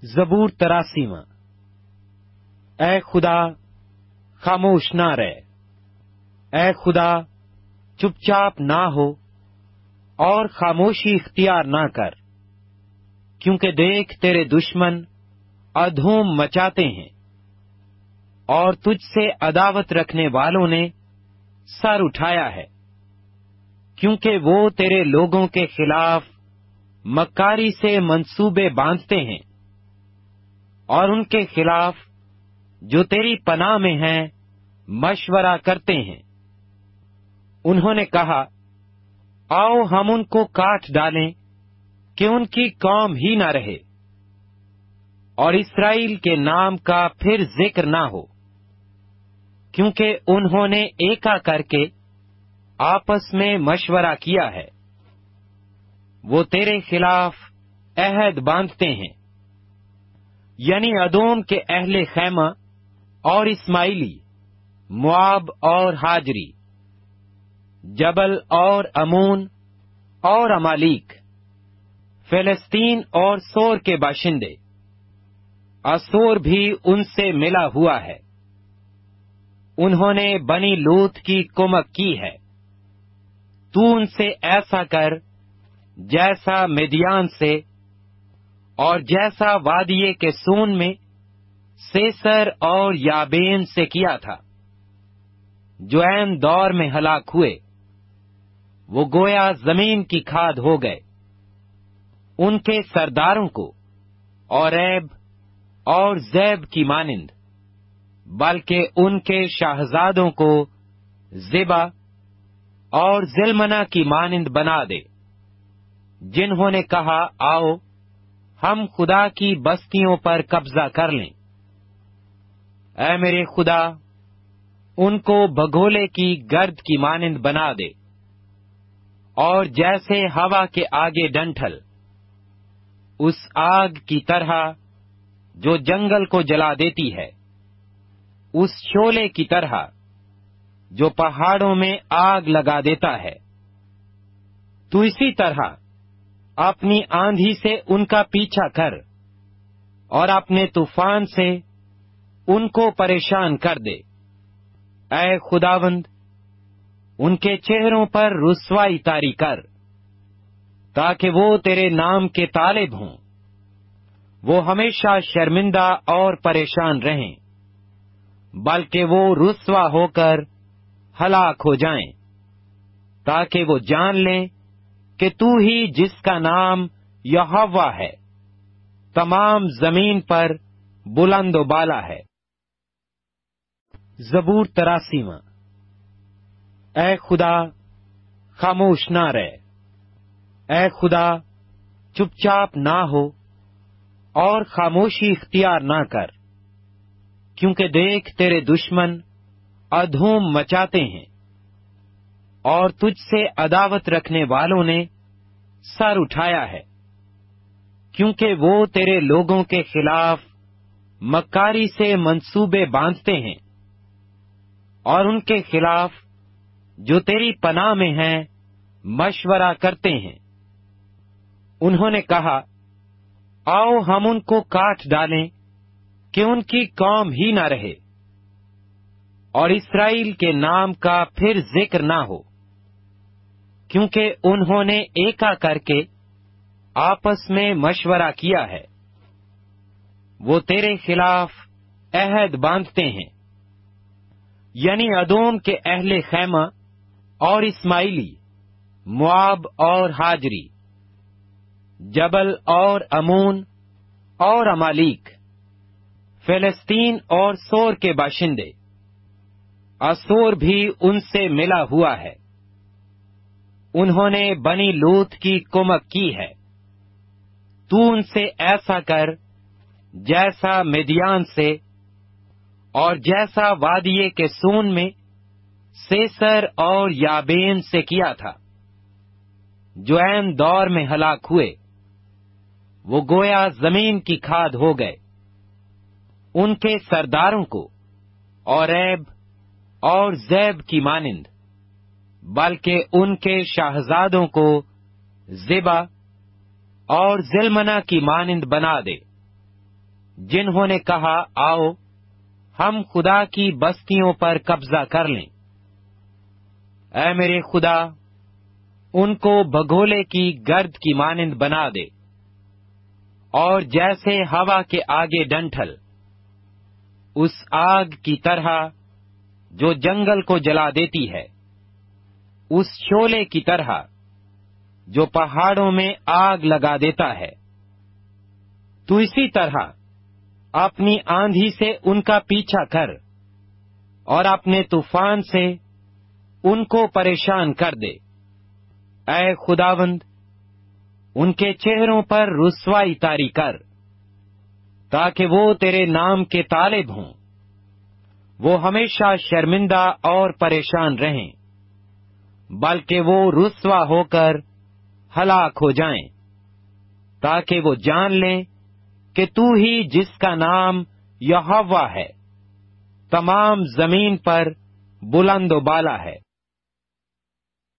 زبور 83۔ اے خدا خاموش نہ رہ، اے خدا چپ چاپ نہ ہو اور خاموشی اختیار نہ کر، کیونکہ دیکھ تیرے دشمن ادھوم مچاتے ہیں اور تجھ سے عداوت رکھنے والوں نے سر اٹھایا ہے، کیونکہ وہ تیرے لوگوں کے خلاف مکاری سے منصوبے باندھتے ہیں اور ان کے خلاف جو تیری پناہ میں ہیں مشورہ کرتے ہیں۔ انہوں نے کہا، آؤ ہم ان کو کاٹ ڈالیں کہ ان کی قوم ہی نہ رہے اور اسرائیل کے نام کا پھر ذکر نہ ہو، کیونکہ انہوں نے ایکا کر کے آپس میں مشورہ کیا ہے۔ وہ تیرے خلاف عہد باندھتے ہیں، یعنی ادوم کے اہل خیمہ اور اسماعیلی، مواب اور ہاجری، جبل اور امون اور امالیک، فلسطین اور سور کے باشندے۔ اسور بھی ان سے ملا ہوا ہے، انہوں نے بنی لوط کی کمک کی ہے۔ تو ان سے ایسا کر جیسا مدیان سے اور جیسا وادی کے سون میں سیسر اور یابین سے کیا تھا، جو عین دور میں ہلاک ہوئے۔ وہ گویا زمین کی کھاد ہو گئے۔ ان کے سرداروں کو اوریب اور زیب کی مانند، بلکہ ان کے شاہزادوں کو زبا اور زلمنا کی مانند بنا دے، جنہوں نے کہا، آؤ ہم خدا کی بستیوں پر قبضہ کر لیں۔ اے میرے خدا، ان کو بگولے کی گرد کی مانند بنا دے، اور جیسے ہوا کے آگے ڈنٹھل، اس آگ کی طرح جو جنگل کو جلا دیتی ہے، اس شعلے کی طرح جو پہاڑوں میں آگ لگا دیتا ہے۔ تو اسی طرح اپنی آندھی سے ان کا پیچھا کر اور اپنے طوفان سے ان کو پریشان کر دے۔ اے خداوند، ان کے چہروں پر رسوائی طاری کر، تاکہ وہ تیرے نام کے طالب ہوں۔ وہ ہمیشہ شرمندہ اور پریشان رہیں، بلکہ وہ رسوا ہو کر ہلاک ہو جائیں، تاکہ وہ جان لیں کہ تو ہی جس کا نام یہوہ ہے، تمام زمین پر بلند و بالا ہے۔ زبور 83۔ اے خدا خاموش نہ رہ، اے خدا چپ چاپ نہ ہو اور خاموشی اختیار نہ کر، کیونکہ دیکھ تیرے دشمن ادھوم مچاتے ہیں اور تجھ سے عداوت رکھنے والوں نے سر اٹھایا ہے، کیونکہ وہ تیرے لوگوں کے خلاف مکاری سے منصوبے باندھتے ہیں اور ان کے خلاف جو تیری پناہ میں ہیں مشورہ کرتے ہیں۔ انہوں نے کہا، آؤ ہم ان کو کاٹ ڈالیں کہ ان کی قوم ہی نہ رہے اور اسرائیل کے نام کا پھر ذکر نہ ہو، کیونکہ انہوں نے ایکا کر کے آپس میں مشورہ کیا ہے۔ وہ تیرے خلاف عہد باندھتے ہیں، یعنی ادوم کے اہل خیمہ اور اسماعیلی، مواب اور ہاجری، جبل اور امون اور امالیک، فلسطین اور سور کے باشندے۔ اسور بھی ان سے ملا ہوا ہے، انہوں نے بنی لوط کی کمک کی ہے۔ تو ان سے ایسا کر جیسا مدیان سے اور جیسا وادی کے سون میں سیسر اور یابین سے کیا تھا، جو عین دور میں ہلاک ہوئے۔ وہ گویا زمین کی کھاد ہو گئے۔ ان کے سرداروں کو اوریب اور زیب کی مانند، بلکہ ان کے شاہزادوں کو زبا اور زلمنا کی مانند بنا دے، جنہوں نے کہا آؤ ہم خدا کی بستیوں پر قبضہ کر لیں۔ اے میرے خدا، ان کو بگولے کی گرد کی مانند بنا دے، اور جیسے ہوا کے آگے ڈنٹھل، اس آگ کی طرح جو جنگل کو جلا دیتی ہے، اس شعلے کی طرح جو پہاڑوں میں آگ لگا دیتا ہے۔ تو اسی طرح اپنی آندھی سے ان کا پیچھا کر، اور اپنے طوفان سے ان کو پریشان کر دے۔ اے خداوند، ان کے چہروں پر رسوائی طاری کر، تاکہ وہ تیرے نام کے طالب ہوں۔ وہ ہمیشہ شرمندہ اور پریشان رہیں، بلکہ وہ رسوا ہو کر ہلاک ہو جائیں، تاکہ وہ جان لیں کہ تو ہی جس کا نام یہوہ ہے، تمام زمین پر بلند و بالا ہے۔